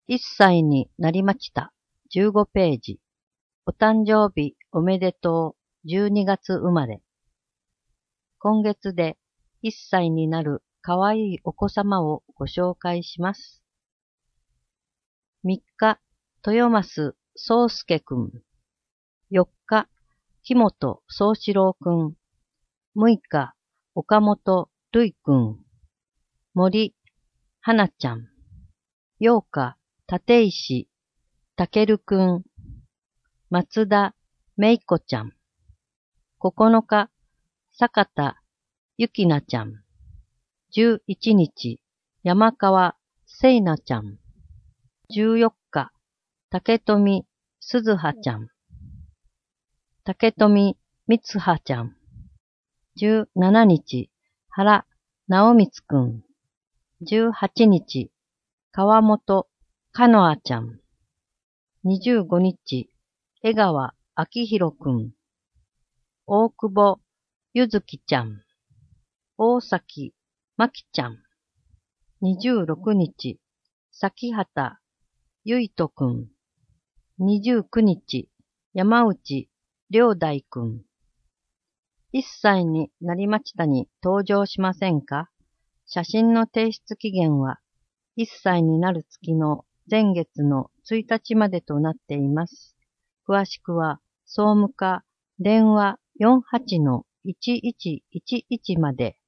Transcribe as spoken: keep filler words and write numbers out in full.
いっさいになりました。じゅうごページ。お誕生日おめでとう。じゅうにがつ生まれ。今月でいっさいになるかわいいお子様をご紹介します。みっか、豊増宗介くん。よっか、木本宗志郎くん。むいか、岡本るいくん。森花ちゃん。ようか、立石たけるくん。松田めいこちゃん。ここのか、坂田ゆきなちゃん。じゅういちにち、山川せいなちゃん。じゅうよっか、竹富すずはちゃん。竹富みつはちゃん。じゅうしちにち、原直光くん。じゅうはちにち、川本かのあちゃん。にじゅうごにち、江川明宏くん。大久保ゆずきちゃん。大崎まきちゃん。にじゅうろくにち、崎畑ゆいとくん。にじゅうくにち、山内りょうだいくん。いっさいになりましたに登場しませんか？写真の提出期限はいっさいになる月の前月のついたちまでとなっています。詳しくは総務課電話 よんはちのいちいちいちいち まで。